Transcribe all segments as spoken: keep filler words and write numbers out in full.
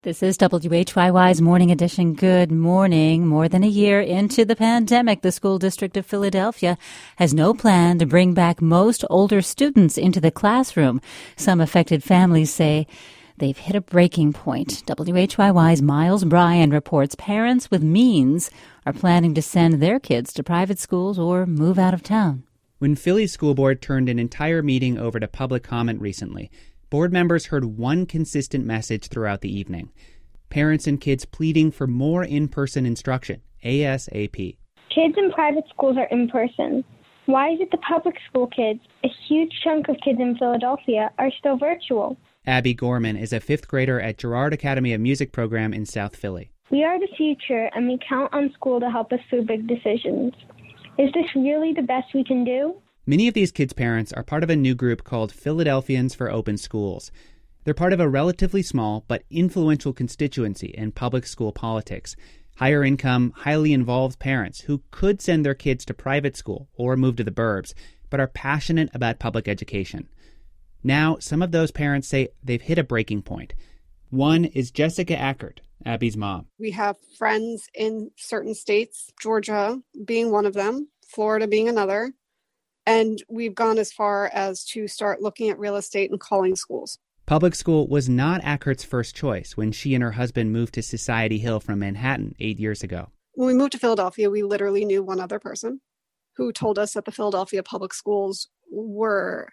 This is W H Y Y's Morning Edition. Good morning. More than a year into the pandemic, the School District of Philadelphia has no plan to bring back most older students into the classroom. Some affected families say they've hit a breaking point. W H Y Y's Miles Bryan reports parents with means are planning to send their kids to private schools or move out of town. When Philly's school board turned an entire meeting over to public comment recently, board members heard one consistent message throughout the evening. Parents and kids pleading for more in-person instruction, ASAP. Kids in private schools are in person. Why is it the public school kids, a huge chunk of kids in Philadelphia, are still virtual? Abby Gorman is a fifth grader at Girard Academy of Music program in South Philly. We are the future, and we count on school to help us through big decisions. Is this really the best we can do? Many of these kids' parents are part of a new group called Philadelphians for Open Schools. They're part of a relatively small but influential constituency in public school politics. Higher income, highly involved parents who could send their kids to private school or move to the burbs, but are passionate about public education. Now, some of those parents say they've hit a breaking point. One is Jessica Ackert, Abby's mom. We have friends in certain states, Georgia being one of them, Florida being another. And we've gone as far as to start looking at real estate and calling schools. Public school was not Ackert's first choice when she and her husband moved to Society Hill from Manhattan eight years ago. When we moved to Philadelphia, we literally knew one other person who told us that the Philadelphia public schools were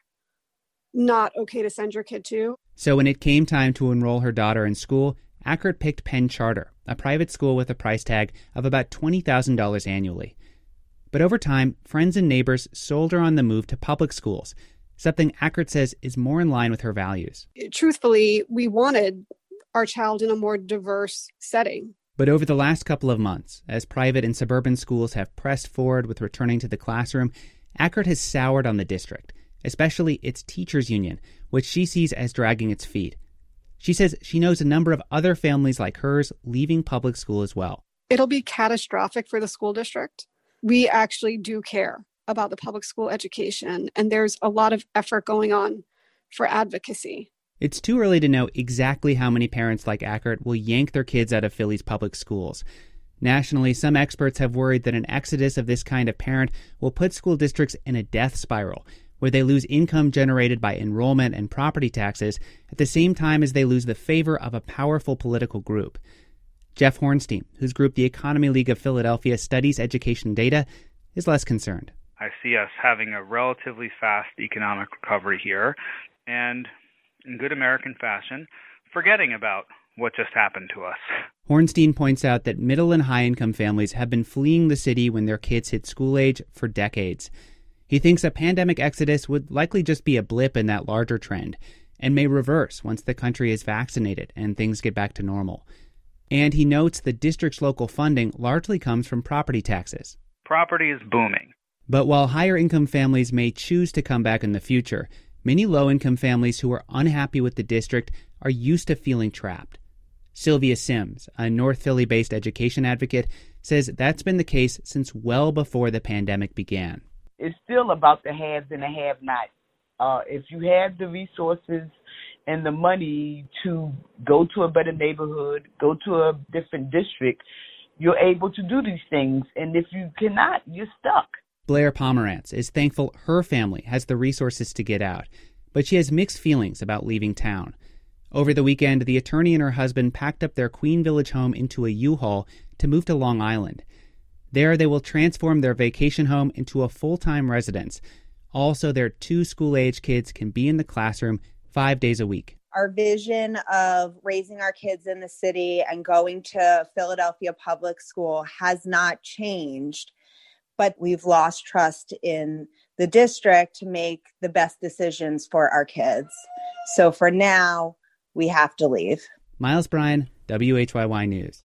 not okay to send your kid to. So when it came time to enroll her daughter in school, Ackert picked Penn Charter, a private school with a price tag of about twenty thousand dollars annually. But over time, friends and neighbors sold her on the move to public schools, something Ackert says is more in line with her values. Truthfully, we wanted our child in a more diverse setting. But over the last couple of months, as private and suburban schools have pressed forward with returning to the classroom, Ackert has soured on the district, especially its teachers union, which she sees as dragging its feet. She says she knows a number of other families like hers leaving public school as well. It'll be catastrophic for the school district. We actually do care about the public school education, and there's a lot of effort going on for advocacy. It's too early to know exactly how many parents like Ackert will yank their kids out of Philly's public schools. Nationally, some experts have worried that an exodus of this kind of parent will put school districts in a death spiral, where they lose income generated by enrollment and property taxes at the same time as they lose the favor of a powerful political group. Jeff Hornstein, whose group the Economy League of Philadelphia studies education data, is less concerned. I see us having a relatively fast economic recovery here and, in good American fashion, forgetting about what just happened to us. Hornstein points out that middle and high-income families have been fleeing the city when their kids hit school age for decades. He thinks a pandemic exodus would likely just be a blip in that larger trend and may reverse once the country is vaccinated and things get back to normal. And he notes the district's local funding largely comes from property taxes. Property is booming. But while higher-income families may choose to come back in the future, many low-income families who are unhappy with the district are used to feeling trapped. Sylvia Sims, a North Philly-based education advocate, says that's been the case since well before the pandemic began. It's still about the haves and the have-nots. Uh, if you have the resources and the money to go to a better neighborhood, go to a different district, you're able to do these things. And if you cannot, you're stuck. Blair Pomerantz is thankful her family has the resources to get out, but she has mixed feelings about leaving town. Over the weekend, the attorney and her husband packed up their Queen Village home into a U-Haul to move to Long Island. There, they will transform their vacation home into a full-time residence. Also, their two school-age kids can be in the classroom five days a week. Our vision of raising our kids in the city and going to Philadelphia Public School has not changed, but we've lost trust in the district to make the best decisions for our kids. So for now, we have to leave. Miles Bryan, W H Y Y News.